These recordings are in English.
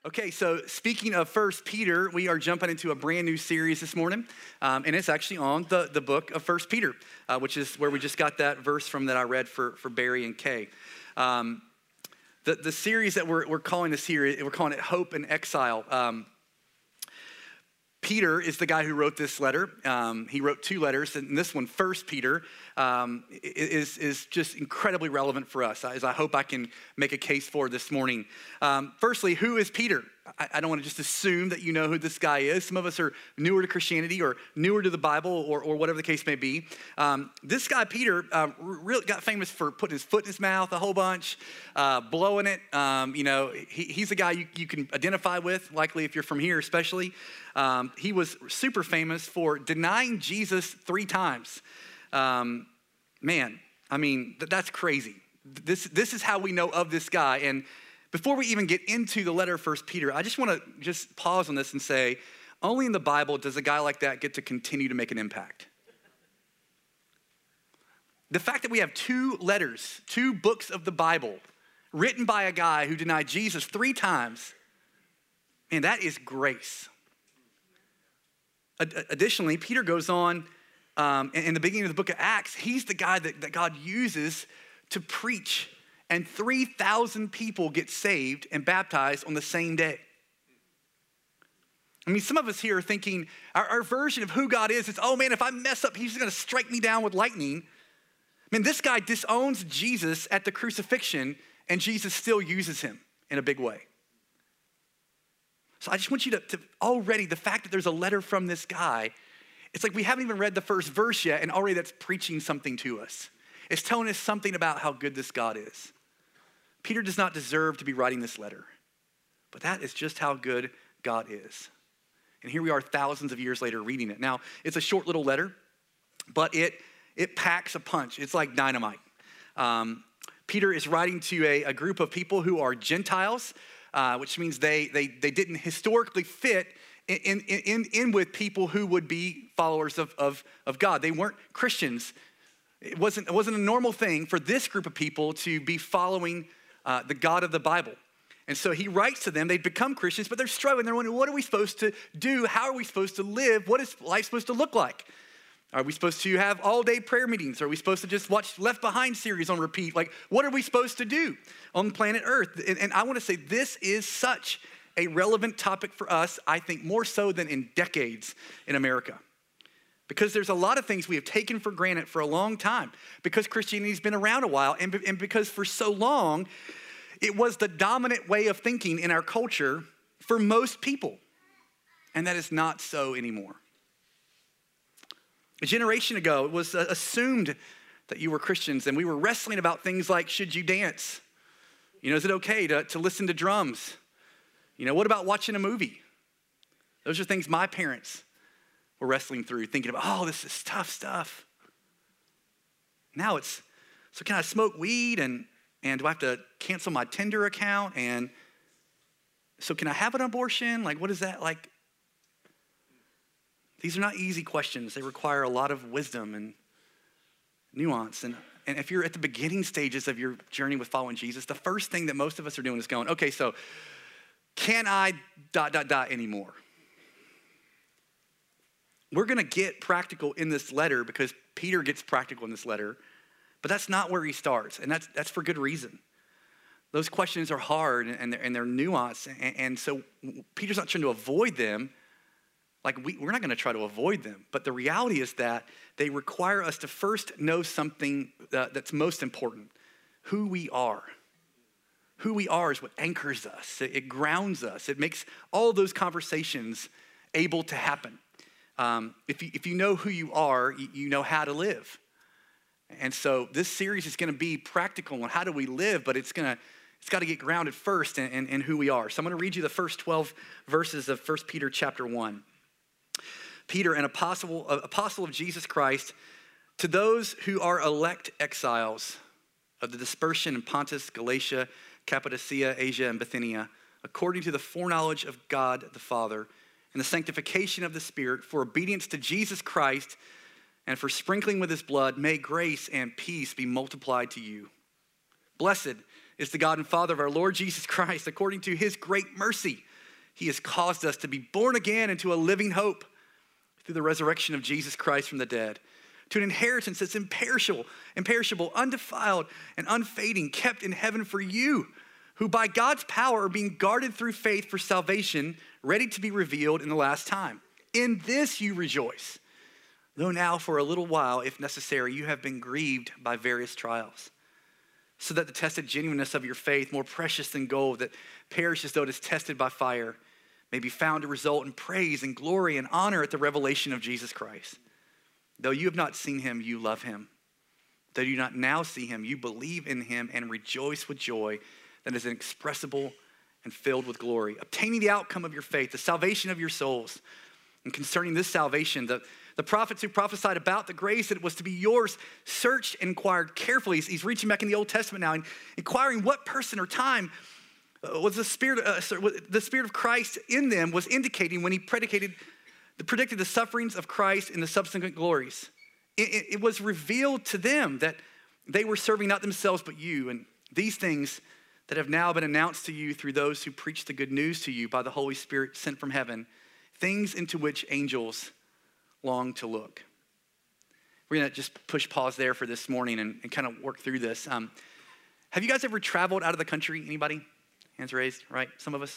Okay, so speaking of First Peter, we are jumping into a brand new series this morning, and it's actually on the book of First Peter, which is where we just got that verse from that I read for Barry and Kay. The series that we're calling this here, we're calling it Hope in Exile. Peter is the guy who wrote this letter. He wrote two letters, and this one, First Peter, is just incredibly relevant for us, as I hope I can make a case for this morning. Firstly, who is Peter? I don't want to just assume that you know who this guy is. Some of us are newer to Christianity or newer to the Bible or whatever the case may be. This guy, Peter, really got famous for putting his foot in his mouth a whole bunch, blowing it. He's a guy you can identify with, likely if you're from here especially. He was super famous for denying Jesus 3 times. That's crazy. This is how we know of this guy. And before we even get into the letter of First Peter, I just want to pause on this and say, only in the Bible does a guy like that get to continue to make an impact. The fact that we have 2 letters, 2 books of the Bible written by a guy who denied Jesus 3 times, man, that is grace. Additionally, Peter goes on in the beginning of the book of Acts. He's the guy that God uses to preach, and 3,000 people get saved and baptized on the same day. I mean, some of us here are thinking our version of who God is, oh man, if I mess up, he's just gonna strike me down with lightning. Man, this guy disowns Jesus at the crucifixion, and Jesus still uses him in a big way. So I just want you to already, the fact that there's a letter from this guy, it's like we haven't even read the first verse yet, and already that's preaching something to us. It's telling us something about how good this God is. Peter does not deserve to be writing this letter, but that is just how good God is. And here we are thousands of years later reading it. Now, it's a short little letter, but it packs a punch. It's like dynamite. Peter is writing to a group of people who are Gentiles, which means they didn't historically fit in with people who would be followers of God. They weren't Christians. It wasn't a normal thing for this group of people to be following the God of the Bible. And so he writes to them. They've become Christians, but they're struggling. They're wondering, what are we supposed to do? How are we supposed to live? What is life supposed to look like? Are we supposed to have all-day prayer meetings? Are we supposed to just watch Left Behind series on repeat? Like, what are we supposed to do on planet Earth? And I want to say this is such a relevant topic for us, I think more so than in decades in America. Because there's a lot of things we have taken for granted for a long time, because Christianity's been around a while, and because for so long, it was the dominant way of thinking in our culture for most people. And that is not so anymore. A generation ago, it was assumed that you were Christians, and we were wrestling about things like, should you dance? Is it okay to listen to drums? What about watching a movie? Those are things my parents were wrestling through, thinking about, oh, this is tough stuff. Now it's, so can I smoke weed, and do I have to cancel my Tinder account? And so can I have an abortion? Like, what is that like? These are not easy questions. They require a lot of wisdom and nuance. And if you're at the beginning stages of your journey with following Jesus, the first thing that most of us are doing is going, okay, so can I ... anymore? We're gonna get practical in this letter because Peter gets practical in this letter, but that's not where he starts, and that's for good reason. Those questions are hard and they're nuanced, and so Peter's not trying to avoid them. Like we're not gonna try to avoid them, but the reality is that they require us to first know something that's most important, who we are. Who we are is what anchors us. It grounds us. It makes all those conversations able to happen. If you know who you are, you know how to live. And so this series is gonna be practical on how do we live, but it's got to get grounded first in who we are. So I'm gonna read you the first 12 verses of 1 Peter chapter 1. Peter, an apostle of Jesus Christ, to those who are elect exiles of the dispersion in Pontus, Galatia, Cappadocia, Asia, and Bithynia, according to the foreknowledge of God the Father and the sanctification of the Spirit, for obedience to Jesus Christ and for sprinkling with his blood, may grace and peace be multiplied to you. Blessed is the God and Father of our Lord Jesus Christ, according to his great mercy. He has caused us to be born again into a living hope through the resurrection of Jesus Christ from the dead, to an inheritance that's imperishable, undefiled, and unfading, kept in heaven for you, who by God's power are being guarded through faith for salvation, ready to be revealed in the last time. In this you rejoice, though now for a little while, if necessary, you have been grieved by various trials, so that the tested genuineness of your faith, more precious than gold that perishes though it is tested by fire, may be found to result in praise and glory and honor at the revelation of Jesus Christ. Though you have not seen him, you love him. Though you do not now see him, you believe in him and rejoice with joy that is inexpressible and filled with glory, obtaining the outcome of your faith, the salvation of your souls. And concerning this salvation, the prophets who prophesied about the grace that was to be yours searched and inquired carefully. He's reaching back in the Old Testament now and inquiring what person or time was the Spirit of Christ in them was indicating when he predicted the sufferings of Christ in the subsequent glories. It was revealed to them that they were serving not themselves but you, and these things that have now been announced to you through those who preach the good news to you by the Holy Spirit sent from heaven, things into which angels long to look. We're gonna just push pause there for this morning and kind of work through this. Have you guys ever traveled out of the country? Anybody? Hands raised, right? Some of us.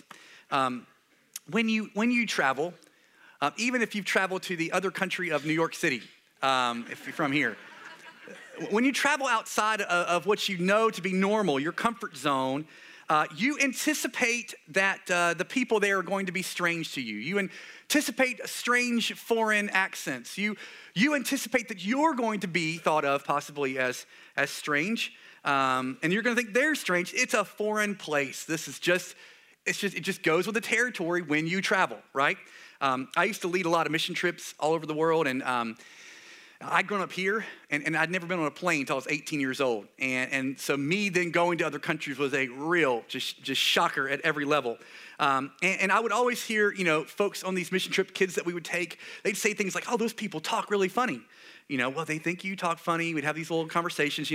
When you travel, even if you've traveled to the other country of New York City, if you're from here, when you travel outside of what you know to be normal, your comfort zone, you anticipate that the people there are going to be strange to you. You anticipate strange foreign accents. You anticipate that you're going to be thought of possibly as strange, and you're going to think they're strange. It's a foreign place. It just goes with the territory when you travel, right? I used to lead a lot of mission trips all over the world, and I'd grown up here, and I'd never been on a plane until I was 18 years old. And so me then going to other countries was a real just shocker at every level. And I would always hear, folks on these mission trip, kids that we would take, they'd say things like, oh, those people talk really funny. Well, they think you talk funny. We'd have these little conversations,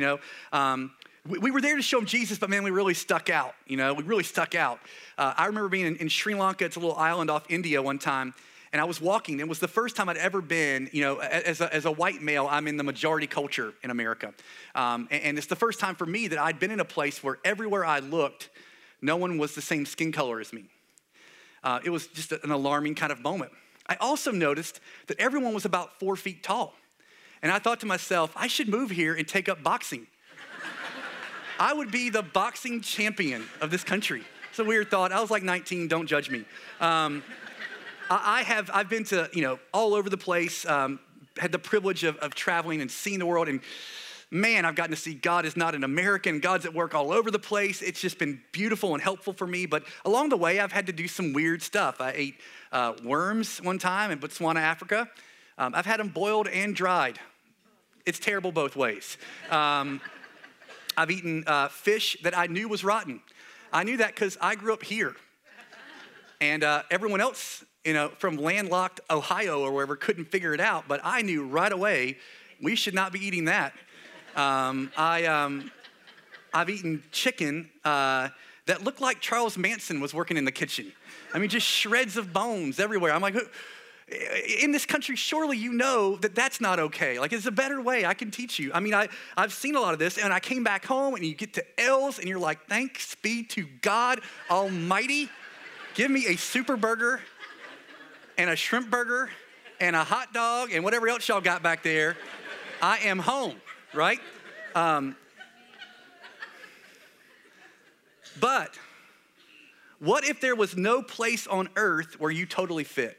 We were there to show them Jesus, but man, we really stuck out. We really stuck out. I remember being in Sri Lanka. It's a little island off India one time. And I was walking. It was the first time I'd ever been, as a white male, I'm in the majority culture in America. And it's the first time for me that I'd been in a place where everywhere I looked, no one was the same skin color as me. It was just an alarming kind of moment. I also noticed that everyone was about 4 feet tall. And I thought to myself, I should move here and take up boxing. I would be the boxing champion of this country. It's a weird thought. I was like 19, don't judge me. I've been to, all over the place, had the privilege of traveling and seeing the world. And man, I've gotten to see God is not an American. God's at work all over the place. It's just been beautiful and helpful for me. But along the way, I've had to do some weird stuff. I ate worms one time in Botswana, Africa. I've had them boiled and dried. It's terrible both ways. I've eaten fish that I knew was rotten. I knew that because I grew up here. And everyone else, from landlocked Ohio or wherever couldn't figure it out, but I knew right away we should not be eating that. I've eaten chicken that looked like Charles Manson was working in the kitchen. I mean, just shreds of bones everywhere. I'm like, in this country, surely you know that that's not okay. Like, it's a better way. I can teach you. I mean, I've seen a lot of this, and I came back home, and you get to L's, and you're like, thanks be to God Almighty. Give me a super burger and a shrimp burger and a hot dog and whatever else y'all got back there. I am home, right? But what if there was no place on earth where you totally fit?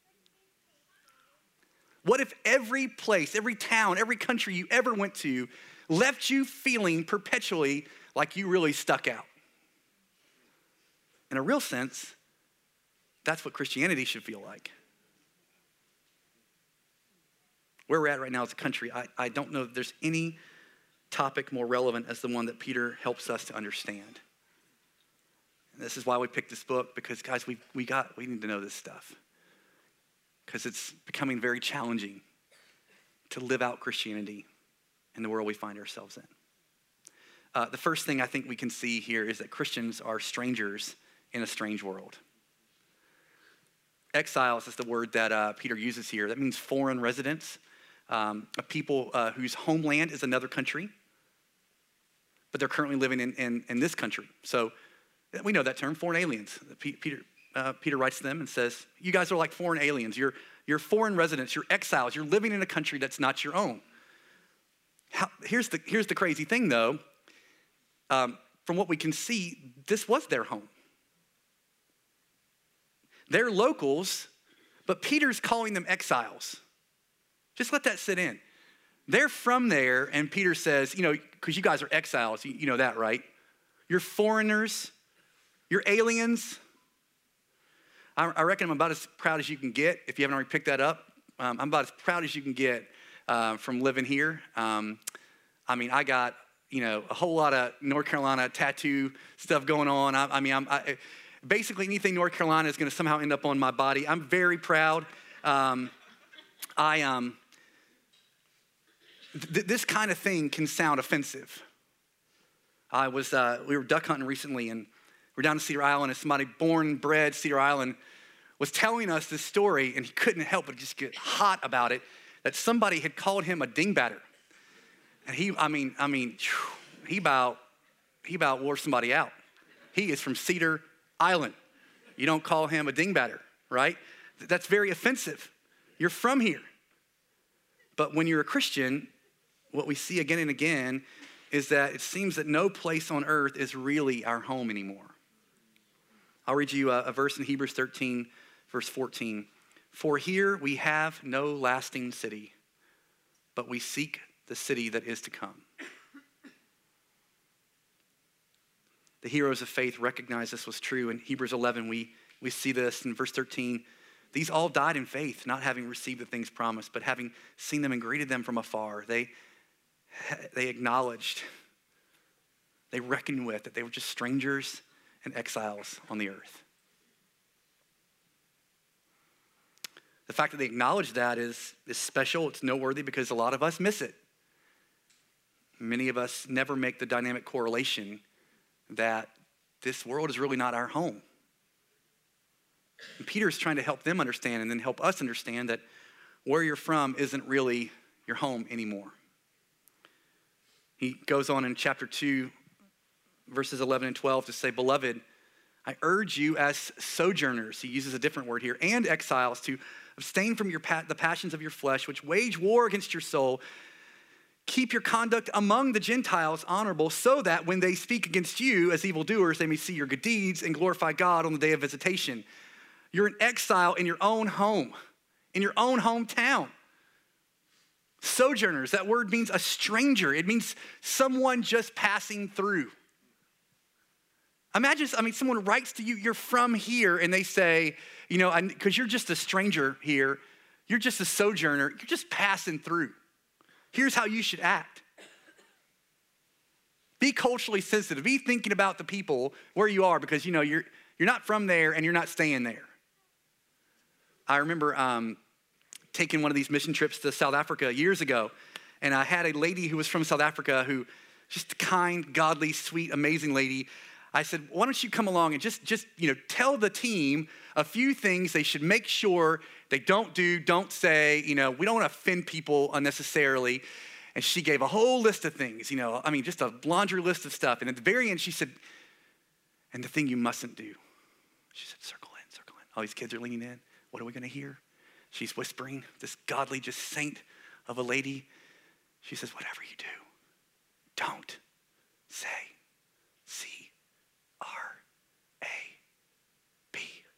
What if every place, every town, every country you ever went to left you feeling perpetually like you really stuck out? In a real sense, that's what Christianity should feel like. Where we're at right now as a country, I don't know that there's any topic more relevant as the one that Peter helps us to understand. And this is why we picked this book, because guys, we need to know this stuff. Because it's becoming very challenging to live out Christianity in the world we find ourselves in. The first thing I think we can see here is that Christians are strangers in a strange world. Exiles is the word that Peter uses here. That means foreign residents, a people whose homeland is another country, but they're currently living in this country. So we know that term, foreign aliens. Peter writes to them and says, you guys are like foreign aliens. You're foreign residents. You're exiles. You're living in a country that's not your own. Here's the crazy thing, though. From what we can see, this was their home. They're locals, but Peter's calling them exiles. Just let that sit in. They're from there, and Peter says, because you guys are exiles, you know that, right? You're foreigners, you're aliens. I reckon I'm about as proud as you can get, if you haven't already picked that up. I'm about as proud as you can get from living here. I got, a whole lot of North Carolina tattoo stuff going on. Basically anything North Carolina is going to somehow end up on my body. I'm very proud. This kind of thing can sound offensive. We were duck hunting recently, and we're down in Cedar Island, and somebody born and bred Cedar Island was telling us this story, and he couldn't help but just get hot about it, that somebody had called him a dingbatter. And he about wore somebody out. He is from Cedar Island. You don't call him a dingbatter, right? That's very offensive. You're from here. But when you're a Christian, what we see again and again is that it seems that no place on earth is really our home anymore. I'll read you a verse in Hebrews 13, verse 14. For here we have no lasting city, but we seek the city that is to come. The heroes of faith recognized this was true. In Hebrews 11, we see this in verse 13. These all died in faith, not having received the things promised, but having seen them and greeted them from afar. They acknowledged, they reckoned with that they were just strangers and exiles on the earth. The fact that they acknowledge that is special. It's noteworthy because a lot of us miss it. Many of us never make the dynamic correlation that this world is really not our home. And Peter is trying to help them understand and then help us understand that where you're from isn't really your home anymore. He goes on in chapter 2, verses 11 and 12 to say, Beloved, I urge you as sojourners, he uses a different word here, and exiles to abstain from the passions of your flesh, which wage war against your soul. Keep your conduct among the Gentiles honorable, so that when they speak against you as evildoers, they may see your good deeds and glorify God on the day of visitation. You're an exile in your own home, in your own hometown. Sojourners, that word means a stranger. It means someone just passing through. Imagine, someone writes to you, you're from here, and they say, because you're just a stranger here, you're just a sojourner, you're just passing through. Here's how you should act. Be culturally sensitive. Be thinking about the people where you are, because you're not from there and you're not staying there. I remember taking one of these mission trips to South Africa years ago, and I had a lady who was from South Africa who, just a kind, godly, sweet, amazing lady. I said, why don't you come along and just tell the team a few things they should make sure they don't say, we don't want to offend people unnecessarily. And she gave a whole list of things, just a laundry list of stuff. And at the very end, she said, and the thing you mustn't do. She said, circle in. All these kids are leaning in. What are we going to hear? She's whispering, this godly, just saint of a lady. She says, whatever you do, don't say C-R-A-B.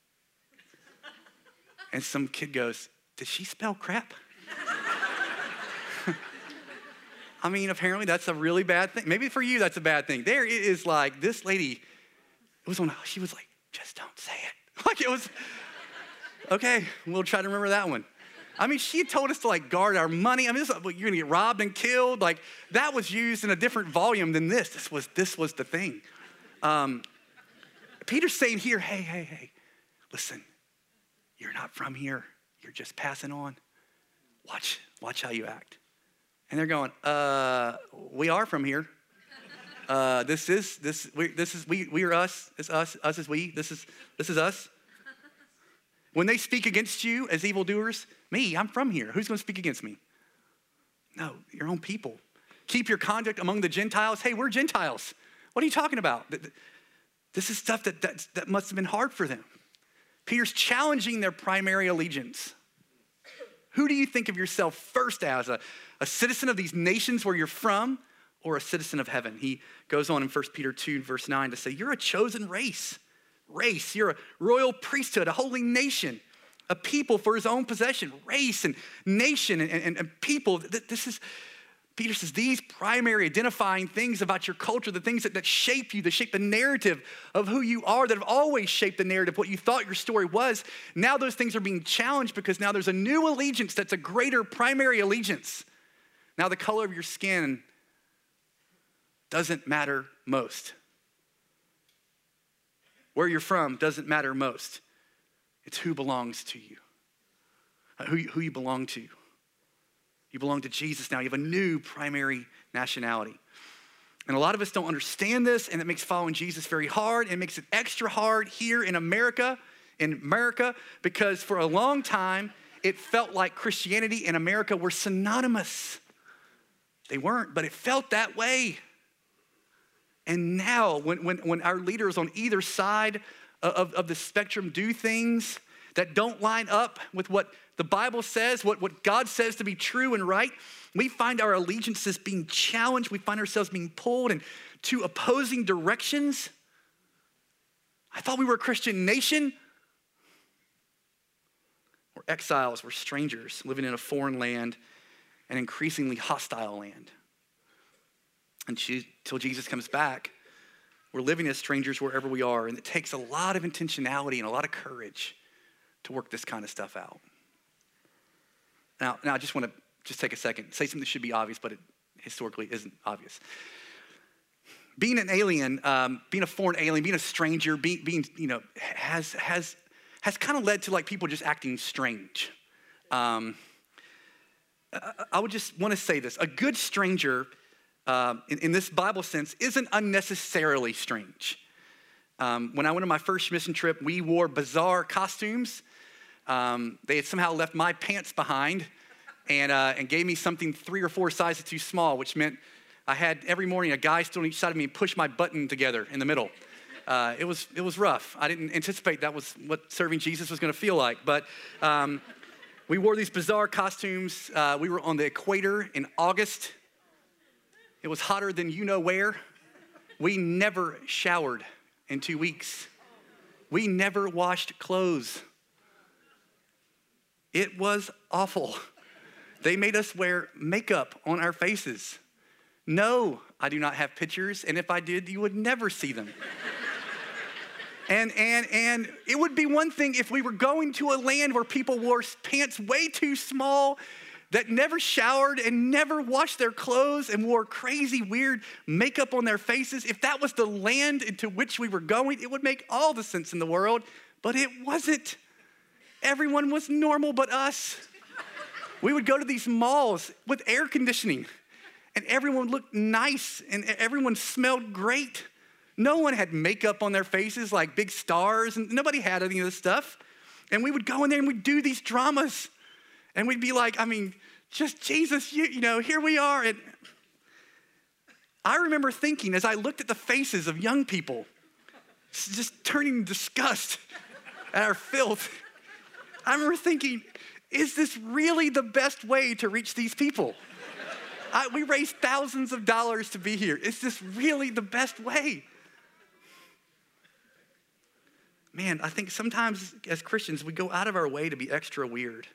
And some kid goes, did she spell crap? Apparently that's a really bad thing. Maybe for you that's a bad thing. There it is, like this lady, she was like, just don't say it. Like it was, okay, we'll try to remember that one. She had told us to guard our money. You're gonna get robbed and killed. That was used in a different volume than this. This was the thing. Peter's saying here, hey, listen, you're not from here. You're just passing on. Watch how you act. And they're going, we are from here. We are us. It's us is we. This is us. When they speak against you as evildoers, me, I'm from here. Who's going to speak against me? No, your own people. Keep your conduct among the Gentiles. Hey, we're Gentiles. What are you talking about? This is stuff that must have been hard for them. Peter's challenging their primary allegiance. Who do you think of yourself first as? A citizen of these nations where you're from, or a citizen of heaven? He goes on in 1 Peter 2, verse 9 to say, you're a chosen race. You're a royal priesthood, a holy nation, a people for his own possession. Race and nation and people. This is, Peter says, these primary identifying things about your culture, the things that shape you, that shape the narrative of who you are, that have always shaped the narrative, what you thought your story was. Now those things are being challenged because now there's a new allegiance that's a greater primary allegiance. Now the color of your skin doesn't matter most. Where you're from doesn't matter most. It's who belongs to you, who you belong to. You belong to Jesus now. You have a new primary nationality. And a lot of us don't understand this, and it makes following Jesus very hard. It makes it extra hard here in America, because for a long time, it felt like Christianity and America were synonymous. They weren't, but it felt that way. And now, when our leaders on either side of the spectrum do things that don't line up with what the Bible says, what God says to be true and right, we find our allegiances being challenged. We find ourselves being pulled in two opposing directions. I thought we were a Christian nation. We're exiles, we're strangers living in a foreign land, an increasingly hostile land. Until Jesus comes back, we're living as strangers wherever we are, and it takes a lot of intentionality and a lot of courage to work this kind of stuff out. Now I just want to take a second, say something that should be obvious, but it historically isn't obvious. Being an alien, being a foreign alien, being a stranger, has kind of led to like people just acting strange. I would just want to say this: a good stranger, in this Bible sense, isn't unnecessarily strange. When I went on my first mission trip, we wore bizarre costumes. They had somehow left my pants behind and gave me something 3 or 4 sizes too small, which meant I had every morning a guy stood on each side of me and push my button together in the middle. It was rough. I didn't anticipate that was what serving Jesus was going to feel like. But we wore these bizarre costumes. We were on the equator in August. It was hotter than you know where. We never showered in 2 weeks. We never washed clothes. It was awful. They made us wear makeup on our faces. No, I do not have pictures, and if I did, you would never see them. And it would be one thing if we were going to a land where people wore pants way too small, that never showered and never washed their clothes and wore crazy, weird makeup on their faces. If that was the land into which we were going, it would make all the sense in the world, but it wasn't. Everyone was normal but us. We would go to these malls with air conditioning, and everyone looked nice, and everyone smelled great. No one had makeup on their faces like big stars, and nobody had any of this stuff. And we would go in there and we'd do these dramas. And we'd be like, just Jesus, you know, here we are. And I remember thinking, as I looked at the faces of young people, just turning disgust at our filth, I remember thinking, is this really the best way to reach these people? We raised thousands of dollars to be here. Is this really the best way? Man, I think sometimes as Christians, we go out of our way to be extra weird.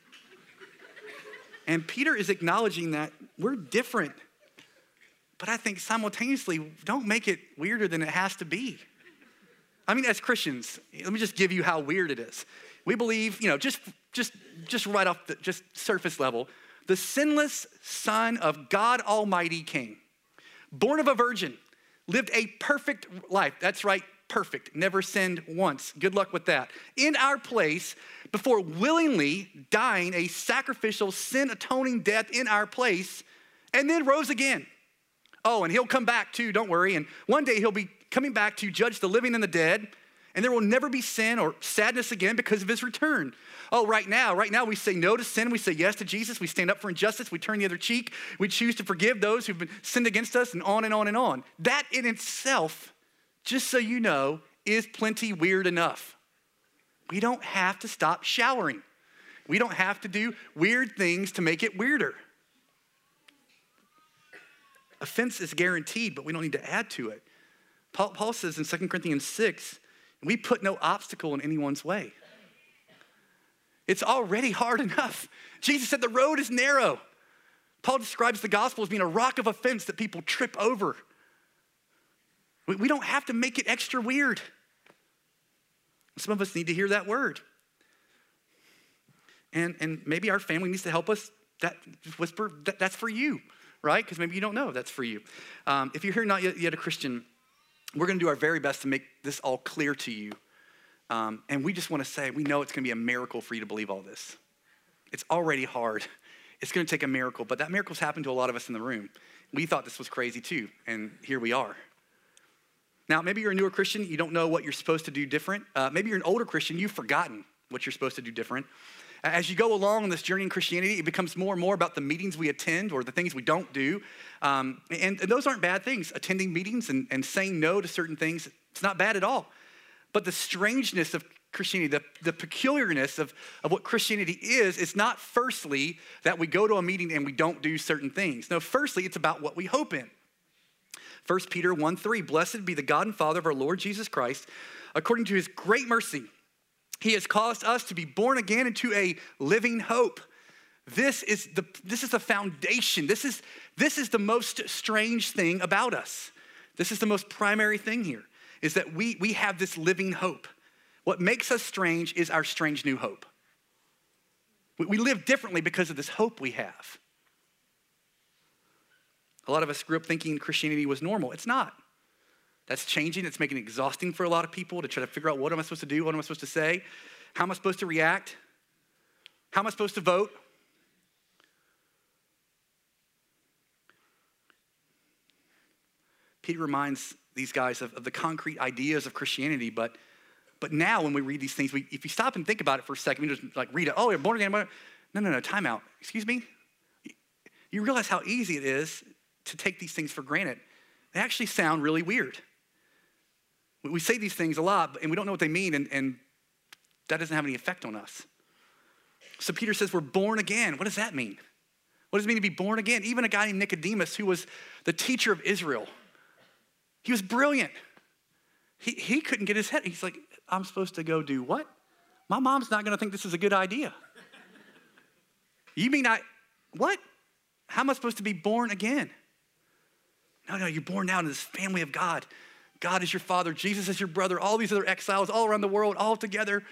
And Peter is acknowledging that we're different, but I think simultaneously, don't make it weirder than it has to be. As Christians, let me just give you how weird it is. We believe, just right off the just surface level, the sinless Son of God Almighty came, born of a virgin, lived a perfect life. That's right, perfect, never sinned once. Good luck with that. In our place, before willingly dying a sacrificial, sin-atoning death in our place, and then rose again. Oh, and he'll come back too, don't worry. And one day he'll be coming back to judge the living and the dead. And there will never be sin or sadness again because of his return. Oh, right now we say no to sin. We say yes to Jesus. We stand up for injustice. We turn the other cheek. We choose to forgive those who've been sinned against us, and on and on and on. That in itself, just so you know, is plenty weird enough. We don't have to stop showering. We don't have to do weird things to make it weirder. Offense is guaranteed, but we don't need to add to it. Paul says in 2 Corinthians 6, we put no obstacle in anyone's way. It's already hard enough. Jesus said the road is narrow. Paul describes the gospel as being a rock of offense that people trip over. We don't have to make it extra weird. Some of us need to hear that word. And maybe our family needs to help us whisper, that's for you, right? Because maybe you don't know that's for you. If you're here not yet a Christian, we're going to do our very best to make this all clear to you. And we just want to say, we know it's going to be a miracle for you to believe all this. It's already hard. It's going to take a miracle, but that miracle's happened to a lot of us in the room. We thought this was crazy too, and here we are. Now, maybe you're a newer Christian, you don't know what you're supposed to do different. Maybe you're an older Christian, you've forgotten what you're supposed to do different. As you go along on this journey in Christianity, it becomes more and more about the meetings we attend or the things we don't do. And those aren't bad things. Attending meetings and saying no to certain things, it's not bad at all. But the strangeness of Christianity, the peculiarness of what Christianity is, it's not firstly that we go to a meeting and we don't do certain things. No, firstly, it's about what we hope in. 1 Peter 1:3, blessed be the God and Father of our Lord Jesus Christ. According to his great mercy, he has caused us to be born again into a living hope. This is the foundation. This is the most strange thing about us. This is the most primary thing here, is that we have this living hope. What makes us strange is our strange new hope. We live differently because of this hope we have. A lot of us grew up thinking Christianity was normal. It's not. That's changing. It's making it exhausting for a lot of people to try to figure out what am I supposed to do? What am I supposed to say? How am I supposed to react? How am I supposed to vote? Peter reminds these guys of the concrete ideas of Christianity, but now when we read these things, if you stop and think about it for a second, we just like read it, oh, you're born again. No, time out. Excuse me? You realize how easy it is to take these things for granted. They actually sound really weird. We say these things a lot, and we don't know what they mean, and that doesn't have any effect on us. So Peter says we're born again. What does that mean? What does it mean to be born again? Even a guy named Nicodemus, who was the teacher of Israel, he was brilliant. He couldn't get his head. He's like, I'm supposed to go do what? My mom's not going to think this is a good idea. You mean what? How am I supposed to be born again? No, you're born now into this family of God. God is your father. Jesus is your brother. All these other exiles all around the world, all together.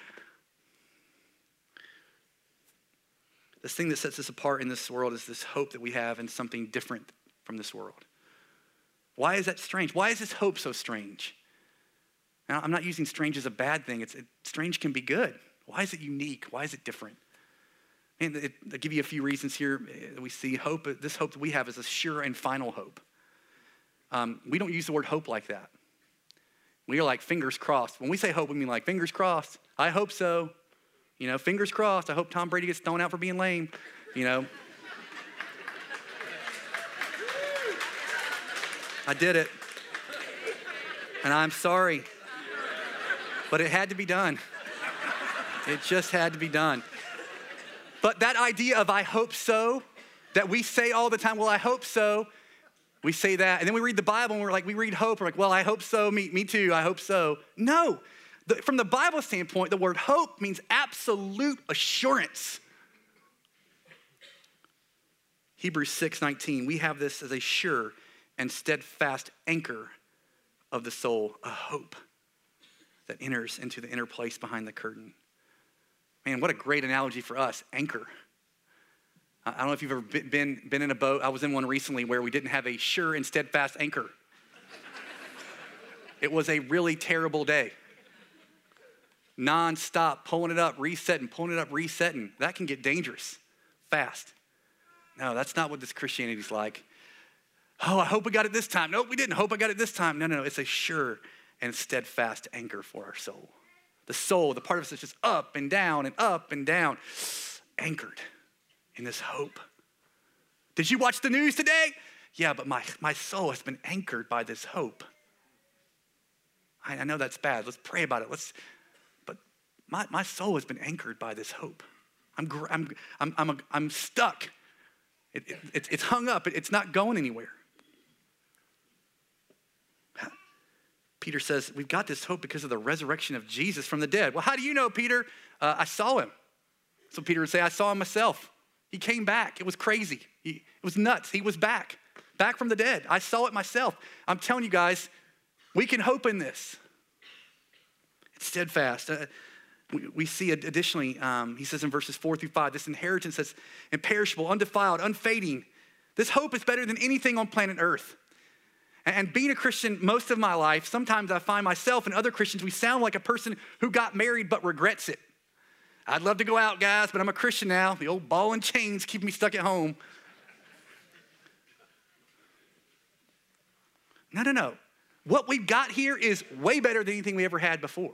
This thing that sets us apart in this world is this hope that we have in something different from this world. Why is that strange? Why is this hope so strange? Now, I'm not using strange as a bad thing. Strange can be good. Why is it unique? Why is it different? And I'll give you a few reasons here. We see hope. This hope that we have is a sure and final hope. We don't use the word hope like that. We are like fingers crossed. When we say hope, we mean like fingers crossed. I hope so. Fingers crossed. I hope Tom Brady gets thrown out for being lame. I did it. And I'm sorry. But it had to be done. It just had to be done. But that idea of I hope so, that we say all the time, well, I hope so. We say that, and then we read the Bible, and we read hope. We're like, well, I hope so. Me too. I hope so. No. From the Bible standpoint, the word hope means absolute assurance. Hebrews 6:19, we have this as a sure and steadfast anchor of the soul, a hope that enters into the inner place behind the curtain. Man, what a great analogy for us, anchor. I don't know if you've ever been in a boat. I was in one recently where we didn't have a sure and steadfast anchor. It was a really terrible day. Non-stop, pulling it up, resetting, pulling it up, resetting. That can get dangerous fast. No, that's not what this Christianity is like. Oh, I hope we got it this time. Nope, we didn't. Hope I got it this time. No. It's a sure and steadfast anchor for our soul. The soul, the part of us that's just up and down and up and down, anchored in this hope. Did you watch the news today? Yeah, but my soul has been anchored by this hope. I know that's bad. Let's pray about it. But my soul has been anchored by this hope. I'm stuck. It's hung up. It's not going anywhere. Peter says, we've got this hope because of the resurrection of Jesus from the dead. Well, how do you know, Peter? I saw him. So Peter would say, I saw him myself. He came back. It was crazy. It was nuts. He was back from the dead. I saw it myself. I'm telling you guys, we can hope in this. It's steadfast. We see additionally, he says in verses 4-5, this inheritance that's imperishable, undefiled, unfading. This hope is better than anything on planet Earth. And being a Christian most of my life, sometimes I find myself and other Christians, we sound like a person who got married but regrets it. I'd love to go out, guys, but I'm a Christian now. The old ball and chains keep me stuck at home. No. What we've got here is way better than anything we ever had before.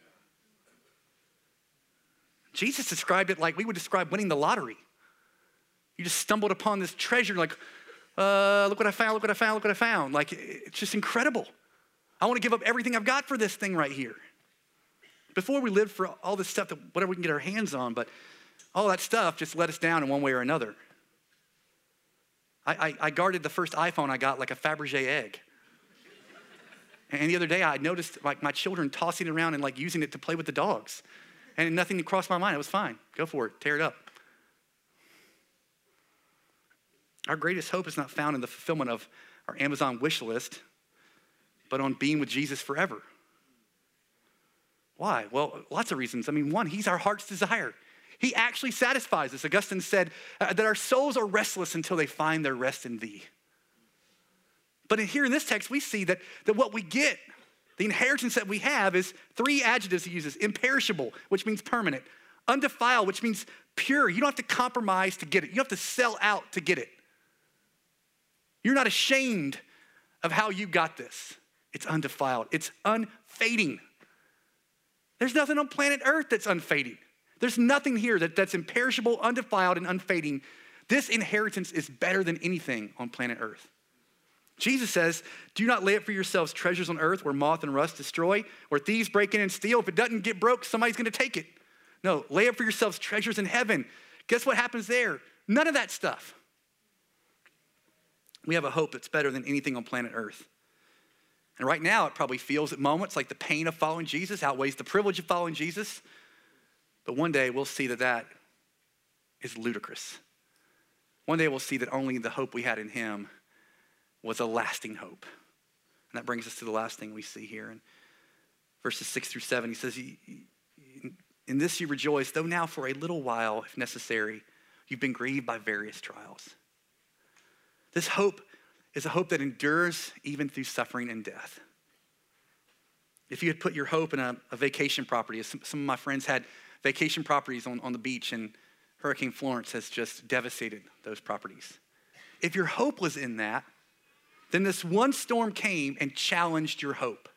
Jesus described it like we would describe winning the lottery. You just stumbled upon this treasure like, look what I found, look what I found, look what I found. Like, it's just incredible. I want to give up everything I've got for this thing right here. Before we lived for all this stuff, that whatever we can get our hands on, but all that stuff just let us down in one way or another. I guarded the first iPhone I got like a Fabergé egg. And the other day I noticed like my children tossing it around and like using it to play with the dogs. And nothing crossed my mind. It was fine. Go for it. Tear it up. Our greatest hope is not found in the fulfillment of our Amazon wish list, but on being with Jesus forever. Why? Well, lots of reasons. I mean, one, he's our heart's desire. He actually satisfies us. Augustine said that our souls are restless until they find their rest in thee. But here in this text, we see that what we get, the inheritance that we have, is three adjectives he uses. Imperishable, which means permanent. Undefiled, which means pure. You don't have to compromise to get it. You don't have to sell out to get it. You're not ashamed of how you got this. It's undefiled. It's unfading. There's nothing on planet Earth that's unfading. There's nothing here that's imperishable, undefiled, and unfading. This inheritance is better than anything on planet Earth. Jesus says, do not lay up for yourselves treasures on earth where moth and rust destroy, where thieves break in and steal. If it doesn't get broke, somebody's going to take it. No, lay up for yourselves treasures in heaven. Guess what happens there? None of that stuff. We have a hope that's better than anything on planet Earth. And right now, it probably feels at moments like the pain of following Jesus outweighs the privilege of following Jesus. But one day, we'll see that is ludicrous. One day, we'll see that only the hope we had in him was a lasting hope. And that brings us to the last thing we see here. In verses 6-7, he says, in this you rejoice, though now for a little while, if necessary, you've been grieved by various trials. This hope is a hope that endures even through suffering and death. If you had put your hope in a vacation property, some of my friends had vacation properties on the beach, and Hurricane Florence has just devastated those properties. If your hope was in that, then this one storm came and challenged your hope.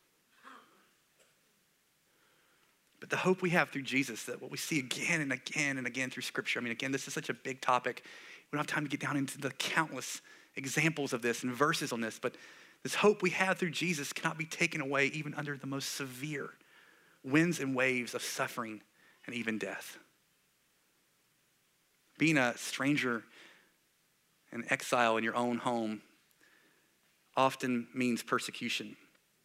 But the hope we have through Jesus, that what we see again and again and again through Scripture, I mean, again, this is such a big topic. We don't have time to get down into the countless examples of this and verses on this, but this hope we have through Jesus cannot be taken away even under the most severe winds and waves of suffering and even death. Being a stranger and exile in your own home often means persecution.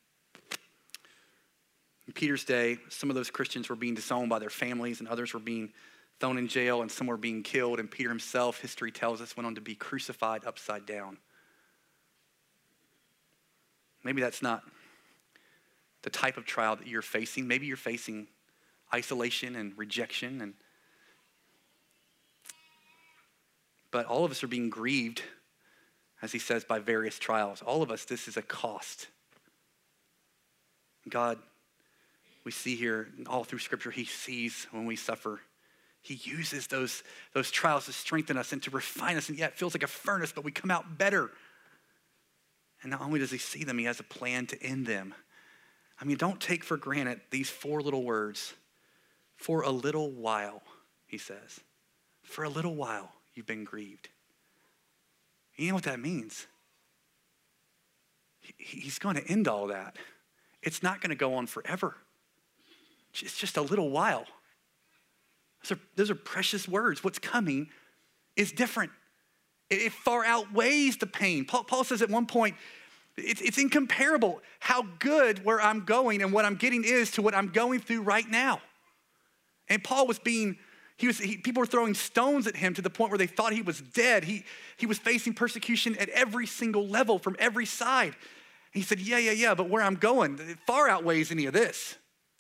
In Peter's day, some of those Christians were being disowned by their families, and others were being thrown in jail, and some were being killed. And Peter himself, history tells us, went on to be crucified upside down. Maybe that's not the type of trial that you're facing. Maybe you're facing isolation and rejection, but all of us are being grieved, as he says, by various trials. All of us, this is a cost. God, we see here all through Scripture, he sees when we suffer. He uses those trials to strengthen us and to refine us. And yeah, it feels like a furnace, but we come out better. And not only does he see them, he has a plan to end them. I mean, don't take for granted these 4 little words. For a little while, he says. For a little while, you've been grieved. You know what that means? He's going to end all that. It's not going to go on forever. It's just a little while. Those are precious words. What's coming is different. It far outweighs the pain. Paul says at one point, it's incomparable how good where I'm going and what I'm getting is to what I'm going through right now. And Paul was people were throwing stones at him to the point where they thought he was dead. He was facing persecution at every single level from every side. And he said, yeah, but where I'm going, it far outweighs any of this.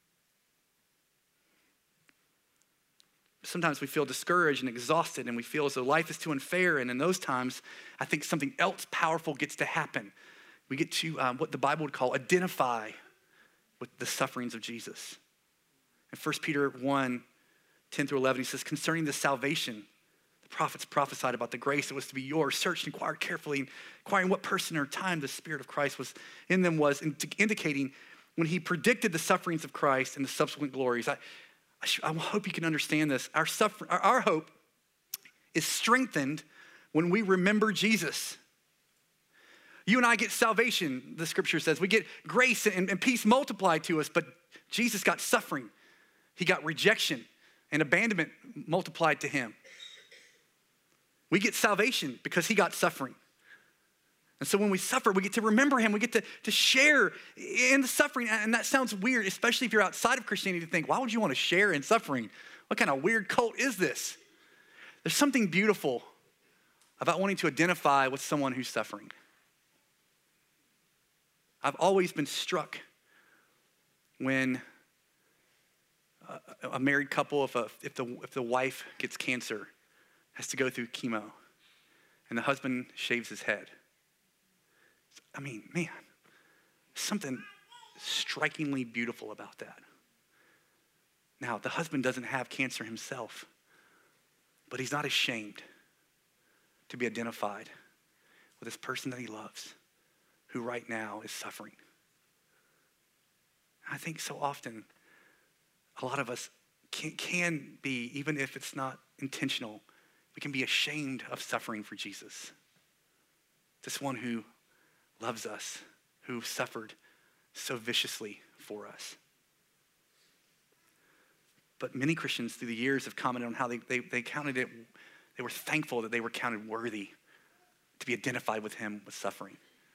Sometimes we feel discouraged and exhausted and we feel as though life is too unfair. And in those times, I think something else powerful gets to happen. We get to what the Bible would call identify with the sufferings of Jesus. In 1 Peter 1, 10 through 11, he says, concerning the salvation, the prophets prophesied about the grace that was to be yours, searched and inquired carefully, inquiring what person or time the Spirit of Christ was in them was, indicating when he predicted the sufferings of Christ and the subsequent glories. I hope you can understand this. Our hope is strengthened when we remember Jesus. You and I get salvation, the scripture says. We get grace and peace multiplied to us, but Jesus got suffering. He got rejection and abandonment multiplied to him. We get salvation because he got suffering. And so when we suffer, we get to remember him. We get to share in the suffering. And that sounds weird, especially if you're outside of Christianity, to think, why would you want to share in suffering? What kind of weird cult is this? There's something beautiful about wanting to identify with someone who's suffering. I've always been struck when a married couple, if the wife gets cancer, has to go through chemo, and the husband shaves his head. I mean, man, something strikingly beautiful about that. Now, the husband doesn't have cancer himself, but he's not ashamed to be identified with this person that he loves, who right now is suffering. I think so often, a lot of us can be, even if it's not intentional, we can be ashamed of suffering for Jesus. This one who loves us, who suffered so viciously for us. But many Christians through the years have commented on how they counted it, they were thankful that they were counted worthy to be identified with him with suffering.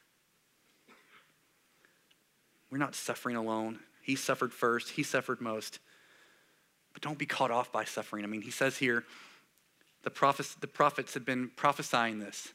We're not suffering alone. He suffered first, he suffered most. But don't be caught off by suffering. I mean, he says here, the prophets had been prophesying this.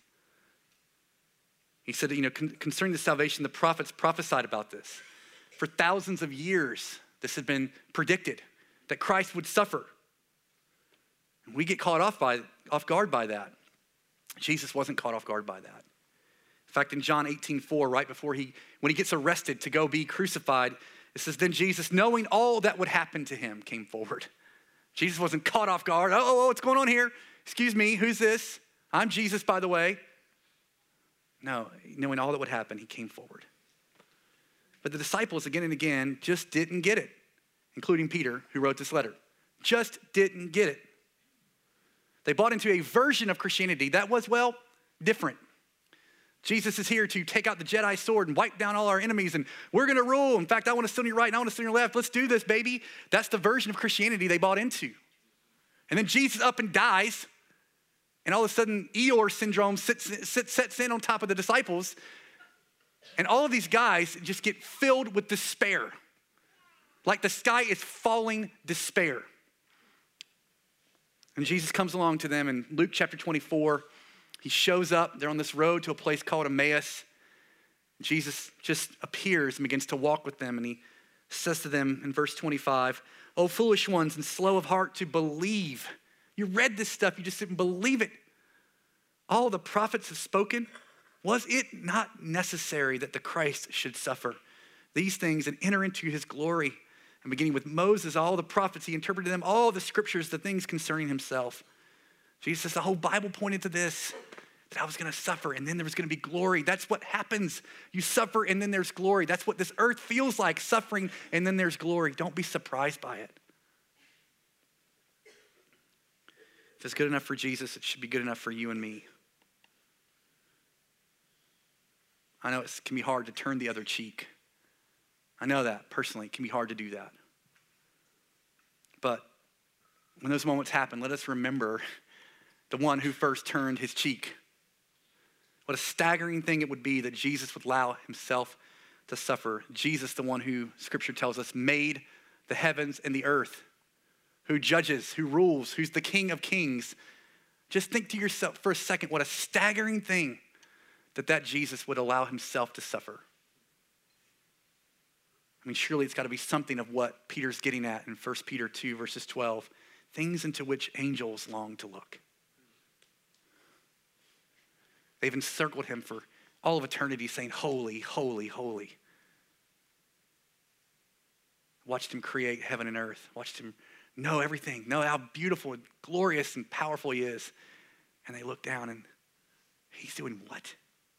He said, concerning the salvation, the prophets prophesied about this. For thousands of years, this had been predicted, that Christ would suffer. And we get caught off guard by that. Jesus wasn't caught off guard by that. In fact, in John 18:4, right before when he gets arrested to go be crucified, it says, then Jesus, knowing all that would happen to him, came forward. Jesus wasn't caught off guard. Oh, what's going on here? Excuse me, who's this? I'm Jesus, by the way. No, knowing all that would happen, he came forward. But the disciples, again and again, just didn't get it, including Peter, who wrote this letter. Just didn't get it. They bought into a version of Christianity that was, different. Jesus is here to take out the Jedi sword and wipe down all our enemies, and we're going to rule. In fact, I want to sit on your right and I want to sit on your left. Let's do this, baby. That's the version of Christianity they bought into. And then Jesus up and dies, and all of a sudden Eeyore syndrome sets in on top of the disciples, and all of these guys just get filled with despair. Like the sky is falling despair. And Jesus comes along to them in Luke chapter 24. He shows up. They're on this road to a place called Emmaus. Jesus just appears and begins to walk with them. And he says to them in verse 25, "O foolish ones and slow of heart to believe." You read this stuff, you just didn't believe it. All the prophets have spoken. Was it not necessary that the Christ should suffer these things and enter into his glory? And beginning with Moses, all the prophets, he interpreted them, all the scriptures, the things concerning himself. Jesus says the whole Bible pointed to this. that I was going to suffer and then there was going to be glory. That's what happens. You suffer and then there's glory. That's what this earth feels like, suffering and then there's glory. Don't be surprised by it. If it's good enough for Jesus, it should be good enough for you and me. I know it can be hard to turn the other cheek. I know that personally, it can be hard to do that. But when those moments happen, let us remember the one who first turned his cheek. What a staggering thing it would be that Jesus would allow himself to suffer. Jesus, the one who Scripture tells us made the heavens and the earth, who judges, who rules, who's the King of Kings. Just think to yourself for a second, what a staggering thing that Jesus would allow himself to suffer. I mean, surely it's got to be something of what Peter's getting at in 1 Peter 2, verses 12. Things into which angels long to look. They've encircled him for all of eternity saying, holy, holy, holy. Watched him create heaven and earth. Watched him know everything. Know how beautiful and glorious and powerful he is. And they look down and he's doing what?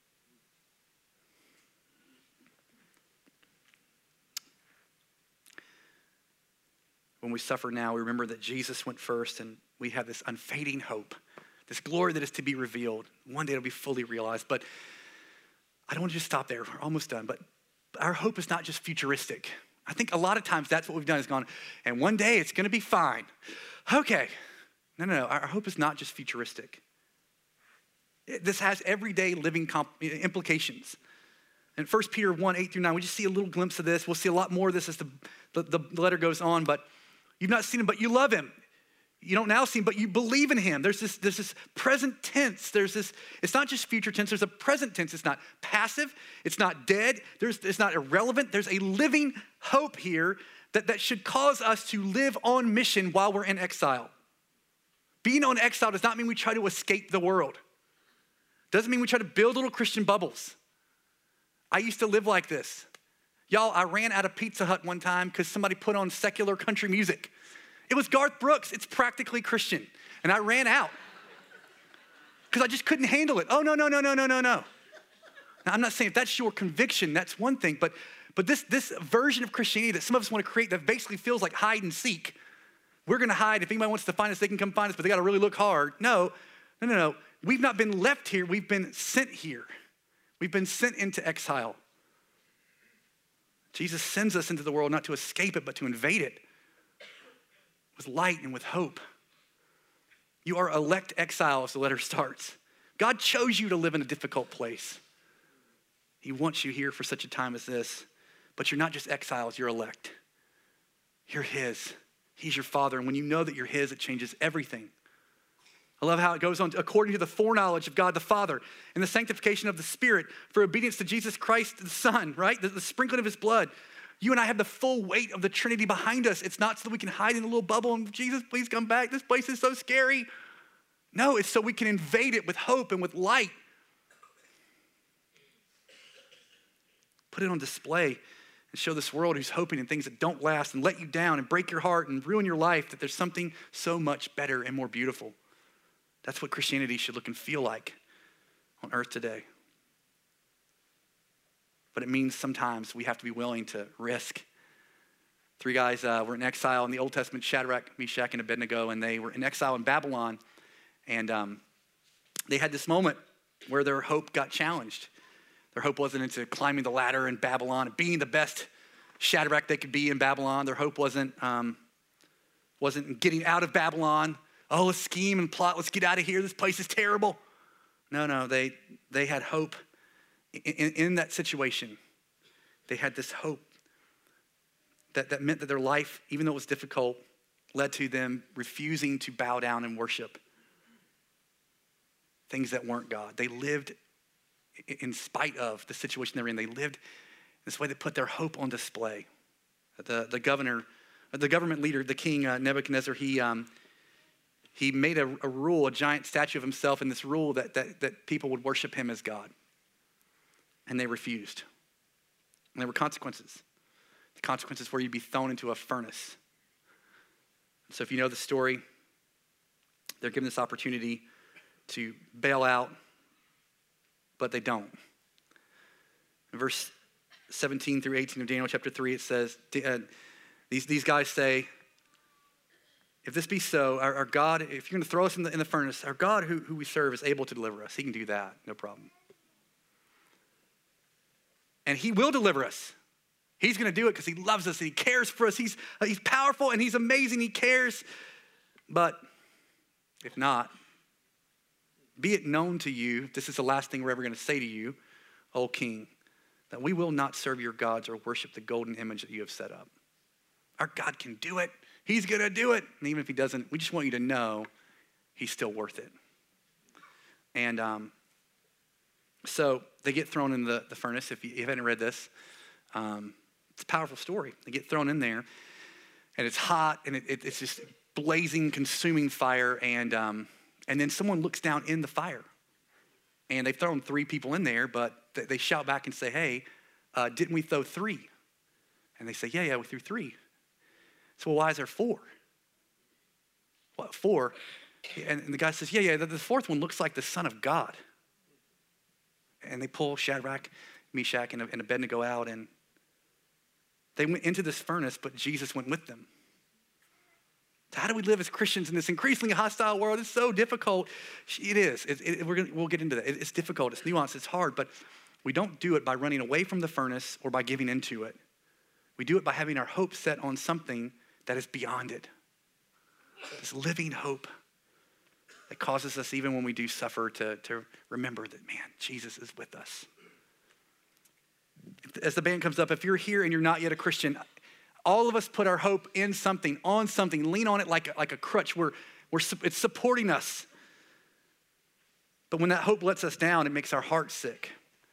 When we suffer now, we remember that Jesus went first and we have this unfading hope, this glory that is to be revealed. One day it'll be fully realized, but I don't want to just stop there. We're almost done, but our hope is not just futuristic. I think a lot of times that's what we've done is gone, and one day it's going to be fine. Okay. No. Our hope is not just futuristic. This has everyday living implications. In 1 Peter 1, 8 through 9, we just see a little glimpse of this. We'll see a lot more of this as the letter goes on, but you've not seen him, but you love him. You don't now see him, but you believe in him. There's this present tense. It's not just future tense, there's a present tense. It's not passive, it's not dead, it's not irrelevant. There's a living hope here that should cause us to live on mission while we're in exile. Being on exile does not mean we try to escape the world. Doesn't mean we try to build little Christian bubbles. I used to live like this. Y'all, I ran out of Pizza Hut one time because somebody put on secular country music. It was Garth Brooks. It's practically Christian. And I ran out because I just couldn't handle it. Oh, no. Now, I'm not saying if that's your conviction, that's one thing. But this version of Christianity that some of us want to create that basically feels like hide and seek. We're going to hide. If anybody wants to find us, they can come find us, but they got to really look hard. No. We've not been left here. We've been sent here. We've been sent into exile. Jesus sends us into the world not to escape it, but to invade it with light and with hope. You are elect exiles, the letter starts. God chose you to live in a difficult place. He wants you here for such a time as this. But you're not just exiles, you're elect. You're his. He's your father. And when you know that you're his, it changes everything. I love how it goes on, according to the foreknowledge of God the Father and the sanctification of the Spirit for obedience to Jesus Christ the Son, right? The sprinkling of his blood. You and I have the full weight of the Trinity behind us. It's not so that we can hide in a little bubble and Jesus, please come back. This place is so scary. No, it's so we can invade it with hope and with light. Put it on display and show this world who's hoping in things that don't last and let you down and break your heart and ruin your life that there's something so much better and more beautiful. That's what Christianity should look and feel like on earth today. But it means sometimes we have to be willing to risk. 3 guys were in exile in the Old Testament, Shadrach, Meshach, and Abednego, and they were in exile in Babylon. And they had this moment where their hope got challenged. Their hope wasn't into climbing the ladder in Babylon and being the best Shadrach they could be in Babylon. Their hope wasn't in getting out of Babylon. Oh, let's scheme and plot. Let's get out of here. This place is terrible. No, they had hope in that situation. They had this hope that meant that their life, even though it was difficult, led to them refusing to bow down and worship things that weren't God. They lived in spite of the situation they're in. They lived in this way that put their hope on display. The government leader, the king Nebuchadnezzar, he made a rule, a giant statue of himself, and this rule that people would worship him as God. And they refused. And there were consequences. The consequences were you'd be thrown into a furnace. So if you know the story, they're given this opportunity to bail out, but they don't. In verse 17 through 18 of Daniel chapter 3, it says, these guys say, if this be so, our God, if you're going to throw us in the furnace, our God who we serve is able to deliver us. He can do that, no problem. And he will deliver us. He's going to do it because he loves us and he cares for us. He's powerful and he's amazing. He cares. But if not, be it known to you, this is the last thing we're ever going to say to you, O king, that we will not serve your gods or worship the golden image that you have set up. Our God can do it. He's going to do it. And even if he doesn't, we just want you to know he's still worth it. And so they get thrown in the furnace. If you haven't read this, it's a powerful story. They get thrown in there, and it's hot, and it's just blazing, consuming fire. And then someone looks down in the fire. And they've thrown 3 people in there, but they shout back and say, hey, didn't we throw 3? And they say, yeah, we threw 3. So why is there 4? What, 4? And the guy says, yeah, the 4th one looks like the Son of God. And they pull Shadrach, Meshach, and Abednego out, and they went into this furnace, but Jesus went with them. So how do we live as Christians in this increasingly hostile world? It's so difficult. It is. We'll get into that. It's difficult. It's nuanced. It's hard. But we don't do it by running away from the furnace or by giving into it. We do it by having our hope set on something that is beyond it. This living hope that causes us, even when we do suffer, to remember that, man, Jesus is with us. As the band comes up, if you're here and you're not yet a Christian, all of us put our hope in something, on something, lean on it like a crutch. It's supporting us. But when that hope lets us down, it makes our heart sick.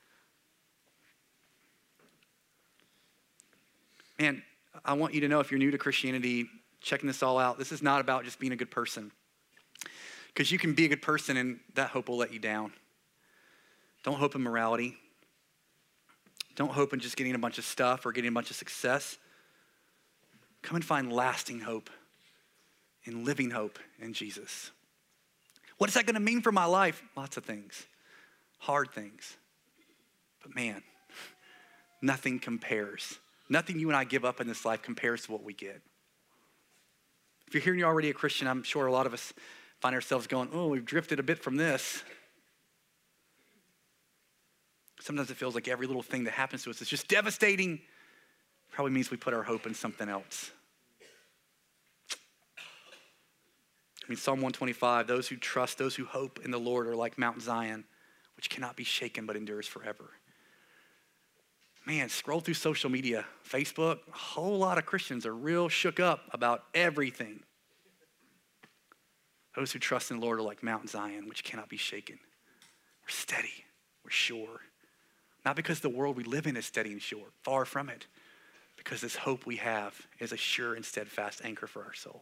Man, I want you to know, if you're new to Christianity, checking this all out, this is not about just being a good person. Because you can be a good person and that hope will let you down. Don't hope in morality. Don't hope in just getting a bunch of stuff or getting a bunch of success. Come and find lasting hope and living hope in Jesus. What is that going to mean for my life? Lots of things. Hard things. But man, nothing compares. Nothing you and I give up in this life compares to what we get. If you're here and you're already a Christian, I'm sure a lot of us find ourselves going, oh, we've drifted a bit from this. Sometimes it feels like every little thing that happens to us is just devastating. Probably means we put our hope in something else. I mean, Psalm 125, those who trust, those who hope in the Lord are like Mount Zion, which cannot be shaken but endures forever. Man, scroll through social media, Facebook, a whole lot of Christians are real shook up about everything. Those who trust in the Lord are like Mount Zion, which cannot be shaken. We're steady, we're sure. Not because the world we live in is steady and sure, far from it. Because this hope we have is a sure and steadfast anchor for our soul.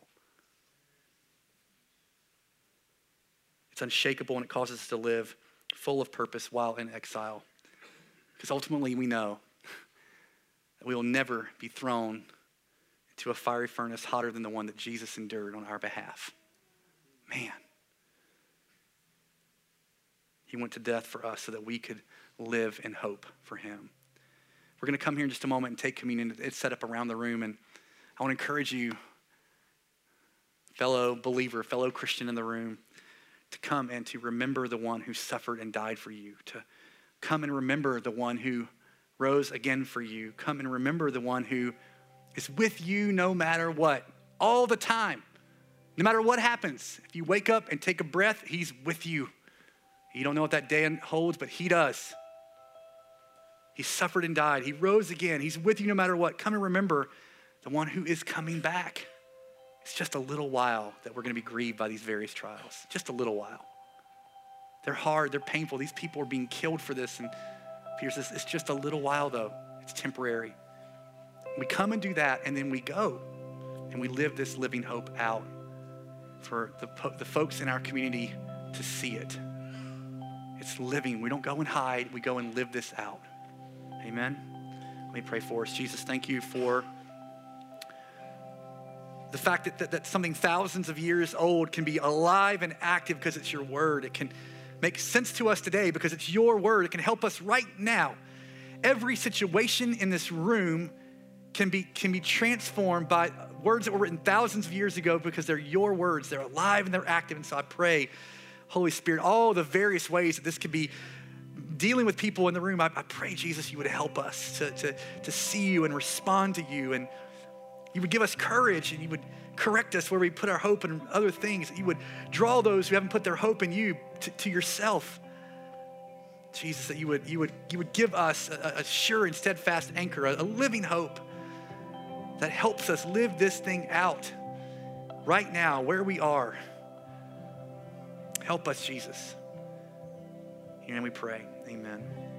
It's unshakable and it causes us to live full of purpose while in exile. Because ultimately we know that we will never be thrown into a fiery furnace hotter than the one that Jesus endured on our behalf. Man. He went to death for us so that we could live in hope for him. We're going to come here in just a moment and take communion. It's set up around the room. And I want to encourage you, fellow believer, fellow Christian in the room, to come and to remember the one who suffered and died for you. To come and remember the one who rose again for you. Come and remember the one who is with you no matter what, all the time. No matter what happens. If you wake up and take a breath, he's with you. You don't know what that day holds, but he does. He suffered and died. He rose again. He's with you no matter what. Come and remember the one who is coming back. It's just a little while that we're going to be grieved by these various trials. Just a little while. They're hard. They're painful. These people are being killed for this. And Peter says, it's just a little while, though. It's temporary. We come and do that, and then we go. And we live this living hope out for the folks in our community to see it. It's living. We don't go and hide. We go and live this out. Amen. Let me pray for us. Jesus, thank you for the fact that something thousands of years old can be alive and active because it's your word. It can make sense to us today because it's your word. It can help us right now. Every situation in this room can be transformed by words that were written thousands of years ago because they're your words. They're alive and they're active. And so I pray, Holy Spirit, all the various ways that this could be dealing with people in the room, I pray, Jesus, you would help us to see you and respond to you, and you would give us courage, and you would correct us where we put our hope in other things. You would draw those who haven't put their hope in you to yourself. Jesus, that you would give us a sure and steadfast anchor, a living hope that helps us live this thing out right now where we are. Help us, Jesus. And we pray, amen.